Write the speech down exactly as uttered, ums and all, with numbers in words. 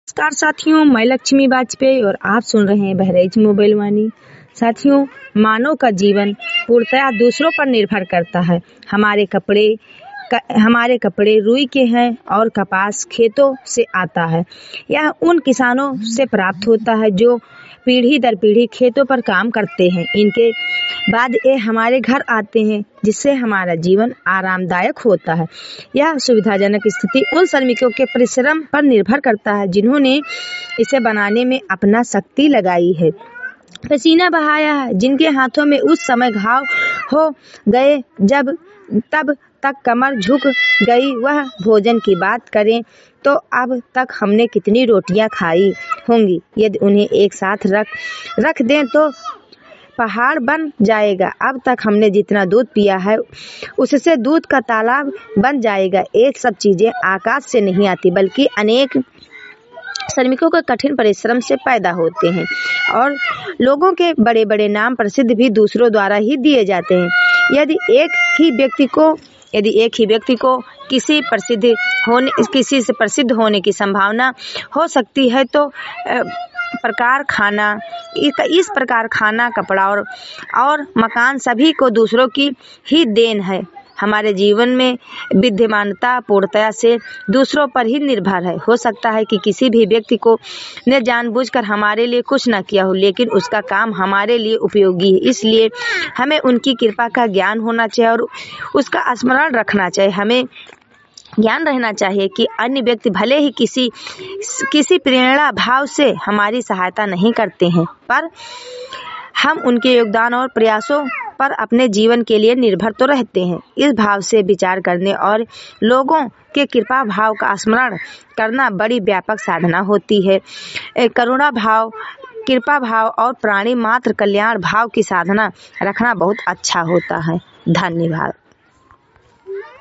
नमस्कार साथियों, मैं लक्ष्मी वाजपेयी और आप सुन रहे हैं बहरेज मोबाइल वाणी। साथियों, मानव का जीवन पूर्णतः दूसरों पर निर्भर करता है। हमारे कपड़े क, हमारे कपड़े रुई के हैं और कपास खेतों से आता है। यह उन किसानों से प्राप्त होता है जो पीढ़ी दर पीढ़ी खेतों पर काम करते हैं। इनके बाद ये हमारे घर आते हैं, जिससे हमारा जीवन आरामदायक होता है। यह सुविधाजनक स्थिति उन श्रमिकों के परिश्रम पर निर्भर करता है जिन्होंने इसे बनाने में अपना शक्ति लगाई है, पसीना बहाया है, जिनके हाथों में उस समय घाव हो गए जब तब तक कमर झुक गई। वह भोजन की बात करें तो अब तक हमने कितनी रोटियां खाई होंगी। यदि उन्हें एक साथ रख रख दें तो पहाड़ बन जाएगा। अब तक हमने जितना दूध पिया है उससे दूध का तालाब बन जाएगा। ये सब चीजें आकाश से नहीं आती, बल्कि अनेक श्रमिकों के कठिन परिश्रम से पैदा होते हैं। और लोगों के बड़े बड़े नाम प्रसिद्ध भी दूसरों द्वारा ही दिए जाते हैं। यदि एक ही व्यक्ति को यदि एक ही व्यक्ति को किसी प्रसिद्ध होने किसी से प्रसिद्ध होने की संभावना हो सकती है तो प्रकार खाना इस प्रकार खाना, कपड़ा और और मकान सभी को दूसरों की ही देन है। हमारे जीवन में विद्यमानता पूर्णतया से दूसरों पर ही निर्भर है। हो सकता है कि किसी भी व्यक्ति को ने जानबूझकर हमारे लिए कुछ न किया हो, लेकिन उसका काम हमारे लिए उपयोगी है। इसलिए हमें उनकी कृपा का ज्ञान होना चाहिए और उसका स्मरण रखना चाहिए। हमें ज्ञान रहना चाहिए कि अन्य व्यक्ति भले ही किसी किसी प्रेरणा भाव से हमारी सहायता नहीं करते हैं, पर हम उनके योगदान और प्रयासों पर अपने जीवन के लिए निर्भर तो रहते हैं। इस भाव से विचार करने और लोगों के कृपा भाव का स्मरण करना बड़ी व्यापक साधना होती है। करुणा भाव, कृपा भाव और प्राणी मात्र कल्याण भाव की साधना रखना बहुत अच्छा होता है। धन्यवाद।